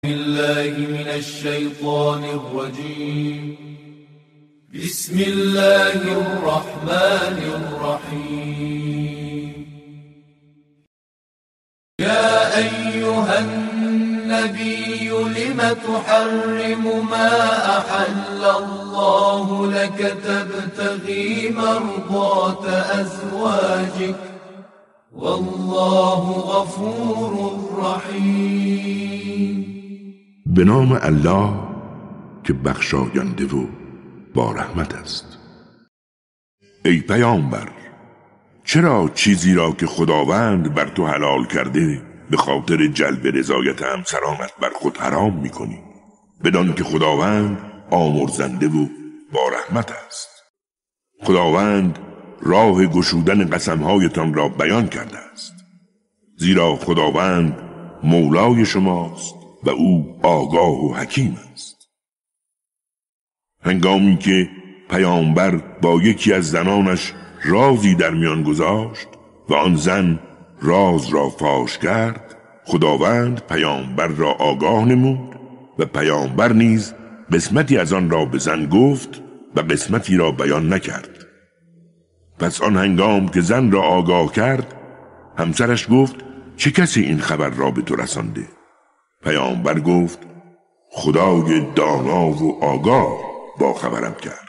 بالله من الشيطان الرجيم. بسم الله الرحمن الرحيم. يا أيها النبي لم تحرم ما أحل الله لك تبتغي مرضات أزواجك والله غفور رحیم. به نام الله که بخشاینده و با رحمت است. ای پیامبر، چرا چیزی را که خداوند بر تو حلال کرده به خاطر جلب رضایت همسرانت بر خود حرام می‌کنی؟ بدان که خداوند آمرزنده و با رحمت است. خداوند راه گشودن قسمهایتان را بیان کرده است، زیرا خداوند مولای شماست و او آگاه و حکیم است. هنگامی که پیامبر با یکی از زنانش رازی در میان گذاشت و آن زن راز را فاش کرد، خداوند پیامبر را آگاه نمود و پیامبر نیز قسمتی از آن را به زن گفت و قسمتی را بیان نکرد. پس آن هنگام که زن را آگاه کرد، همسرش گفت چه کسی این خبر را به تو رسانده؟ پیامبر گفت خدای دانا و آگاه با خبرم کرد.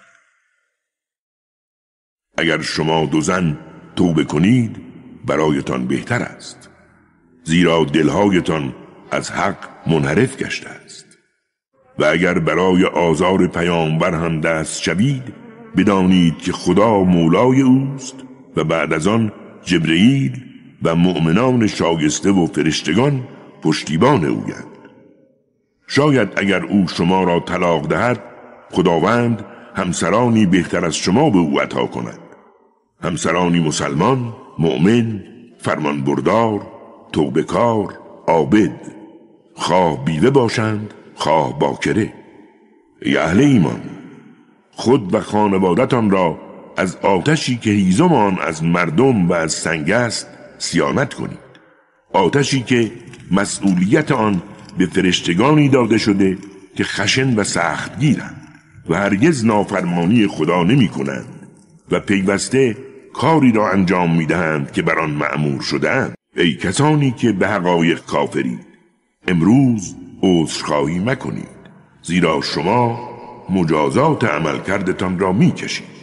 اگر شما دو زن توبه کنید برایتان بهتر است، زیرا دلهایتان از حق منحرف گشته است. و اگر برای آزار پیامبر هم دست شوید، بدانید که خدا مولای اوست و بعد از آن جبرئیل و مؤمنان شایسته و فرشتگان پشتیبان اویند. شاید اگر او شما را طلاق دهد، خداوند همسرانی بهتر از شما به او عطا کند، همسرانی مسلمان، مؤمن، فرمانبردار، توبه‌کار، عابد، خواه بیوه باشند خواه باکره. ای اهل ایمان، خود و خانوادتان را از آتشی که هیزم آن از مردم و از سنگ است صیانت کنید، آتشی که مسئولیت آن به فرشتگانی داده شده که خشن و سخت گیرند و هرگز نافرمانی خدا نمی کنند و پیوسته کاری را انجام می دهند که بر آن مأمور شده‌اند. ای کسانی که به حقایق کافرید، امروز عذرخواهی مکنید، زیرا شما مجازات عملکردتان را می کشید.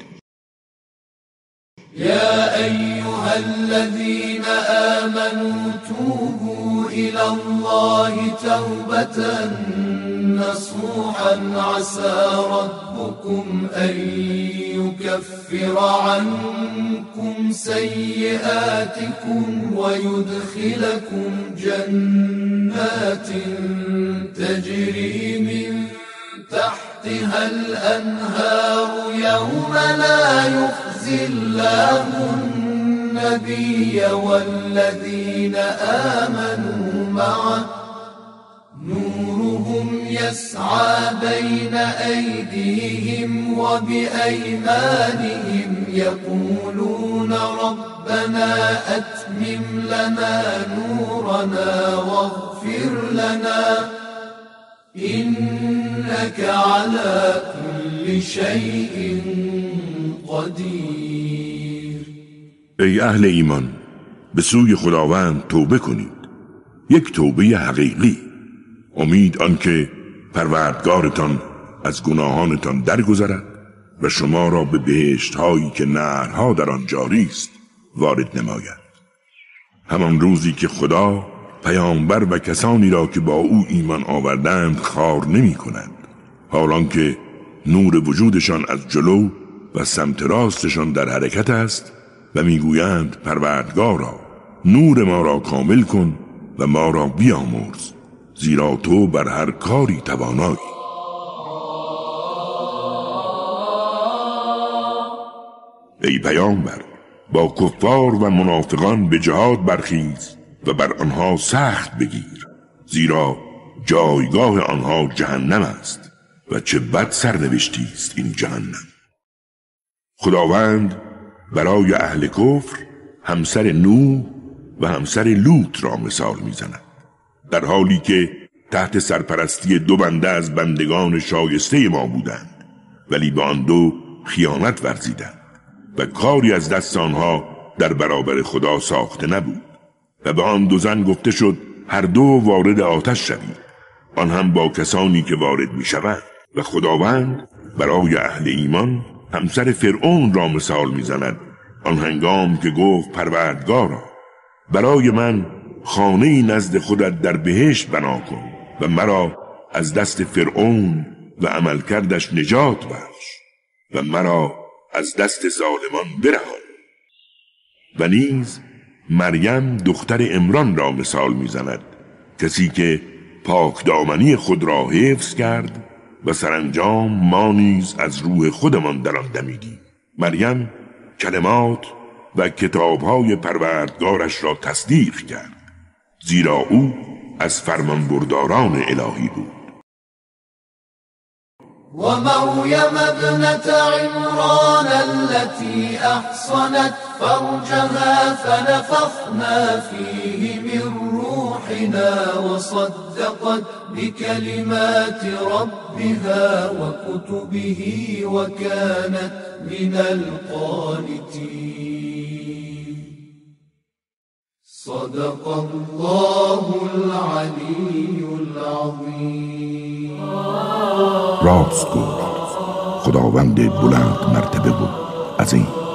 يا أيها الذين آمنوا توبوا إلى الله توبة نصوحا عسى ربكم أن يكفر عنكم سيئاتكم ويدخلكم جنات تجري من تحتها الأنهار يوم لا يخزي الله النبي والذين آمنوا معه نورهم يسعى بين أيديهم وبأيمانهم يقولون ربنا أتمم لنا نورنا واغفر لنا إنك على كل شيء قدیر. ای اهل ایمان، به سوی خداوند توبه کنید، یک توبه حقیقی. امید آنکه پروردگارتان از گناهانتان درگذرد و شما را به بهشت هایی که نهرها در آن جاری است وارد نماید. همان روزی که خدا پیامبر و کسانی را که با او ایمان آوردند خوار نمی کنند، حالان که نور وجودشان از جلو و سمت راستشان در حرکت است و میگویند پروردگارا نور ما را کامل کن و ما را بیامرز، زیرا تو بر هر کاری توانایی. ای پیامبر، با کفار و منافقان به جهاد برخیز و بر آنها سخت بگیر، زیرا جایگاه آنها جهنم است و چه بد سرنوشتی است این جهنم. خداوند برای اهل کفر همسر نوح و همسر لوط را مثال میزند، در حالی که تحت سرپرستی 2 بنده از بندگان شایسته ما بودند، ولی به آن 2 خیانت ورزیدند و کاری از دست آنها در برابر خدا ساخته نبود. و به آن 2 زن گفته شد هر 2 وارد آتش شوید، آن هم با کسانی که وارد می شوند. و خداوند برای اهل ایمان همسر فرعون را مثال می زند، آن هنگام که گفت پروردگارا برای من خانه‌ای نزد خودت در بهشت بنا کن و مرا از دست فرعون و عملکردش نجات بخش و مرا از دست ظالمان برهان. و نیز مریم دختر عمران را مثال می‌زند، کسی که پاک دامنی خود را حفظ کرد و سرانجام ما نیز از روح خودمان در آن دمیدیم. مریم کلمات و کتاب‌های پروردگارش را تصدیق کرد، زیرا او از فرمانبرداران الهی بود. ومريم ابنة عمران التي أحصنت فرجها فنفخنا فيه من روحنا وصدقت بكلمات ربها وكتبه وكانت من القانتين. صدق الله العلي العظيم. راست گفت خداوند بلند مرتبه بود عظیم.